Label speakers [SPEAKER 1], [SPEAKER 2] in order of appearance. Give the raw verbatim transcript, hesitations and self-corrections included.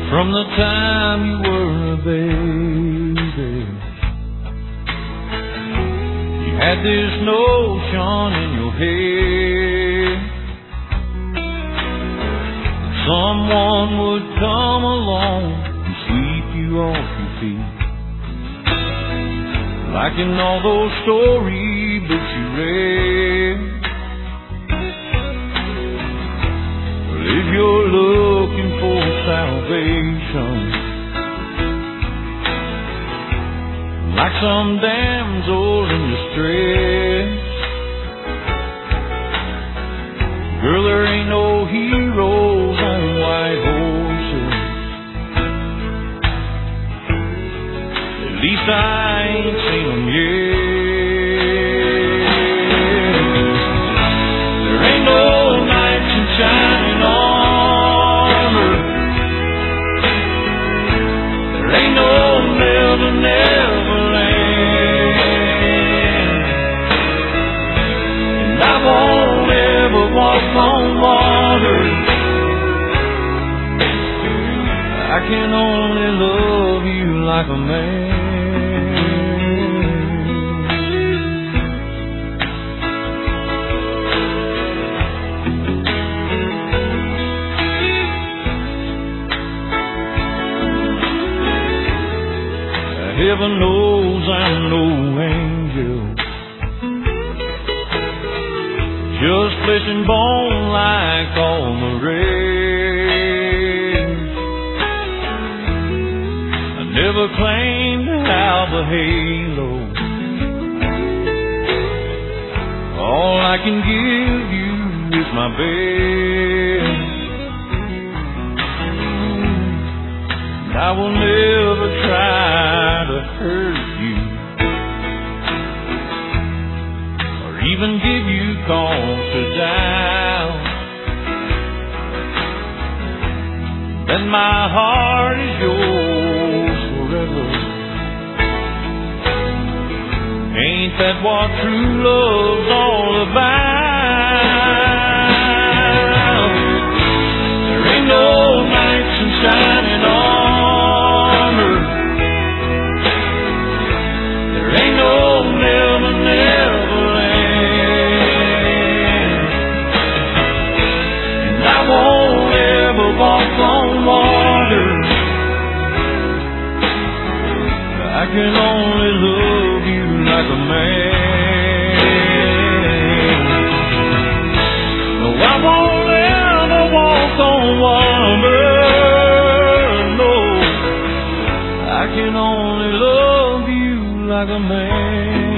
[SPEAKER 1] From the time you were a baby, you had this notion in your head that someone would come along and sweep you off your feet, like in all those storybooks you read. Well, if you're looking for salvation, like some damsel in distress, girl, there ain't no heroes on white horses. At least I ain't seen them yet. There ain't no knights in shining armor. There ain't no never, never land. And I won't ever walk on water. I can only love you like a man. Heaven knows I'm no angel, just flesh and bone like all the rest. I never claimed to have a halo. All I can give you is my best. I will never try to hurt you or even give you cause to doubt that my heart is yours forever. Ain't that what true love's all about? There ain't no knights in shining armor. Never, never land. And I won't ever walk on water. I can only love you like a man. No, I won't ever walk on water. No, I can only love you like a man.